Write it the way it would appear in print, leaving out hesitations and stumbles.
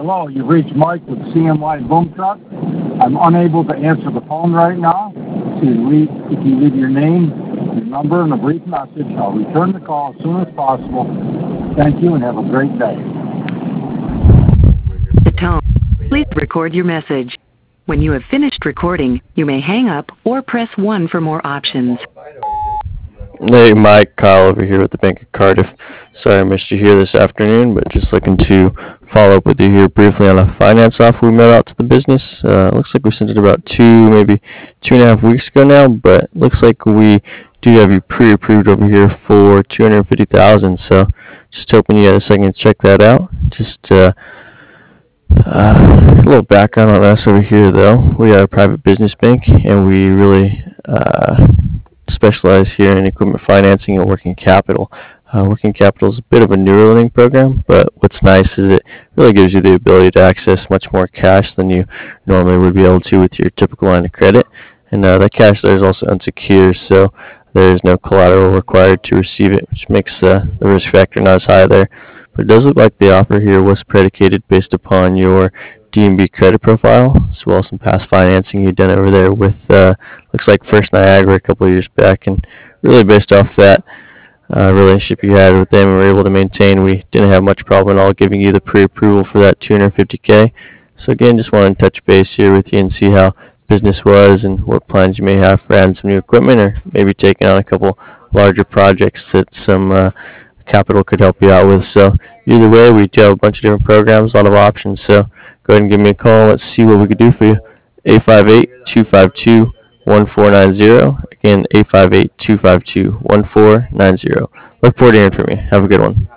Hello, you've reached Mike with CMY Boom Truck. I'm unable to answer the phone right now. If you leave your name, your number, and a brief message, I'll return the call as soon as possible. Thank you and have a great day. The tone. Please record your message. When you have finished recording, you may hang up or press 1 for more options. Hey, Mike, Kyle over here with the Bank of Cardiff. Sorry I missed you here this afternoon, but just looking to follow up with you here briefly on a finance offer we mailed out to the business. Looks like we sent it about maybe 2.5 weeks ago now, but looks like we do have you pre-approved over here for $250,000. So just hoping you had a second to check that out. Just a little background on us over here, though. We are a private business bank, and we really specialize here in equipment financing and working capital. Working capital is a bit of a newer lending program, but what's nice is it really gives you the ability to access much more cash than you normally would be able to with your typical line of credit. And that cash there is also unsecured, so there is no collateral required to receive it, which makes the risk factor not as high there. But it does look like the offer here was predicated based upon your D&B credit profile, as well as some past financing you've done over there with, looks like First Niagara a couple of years back, and really based off that relationship you had with them and were able to maintain, we didn't have much problem at all giving you the pre-approval for that $250K. So again, just wanted to touch base here with you and see how business was and what plans you may have for adding some new equipment or maybe taking on a couple larger projects that some capital could help you out with. So either way, we do have a bunch of different programs, a lot of options. So go ahead and give me a call. Let's see what we can do for you. 858-252-1490. Again, 858-252-1490. Look forward to hearing from you. Have a good one.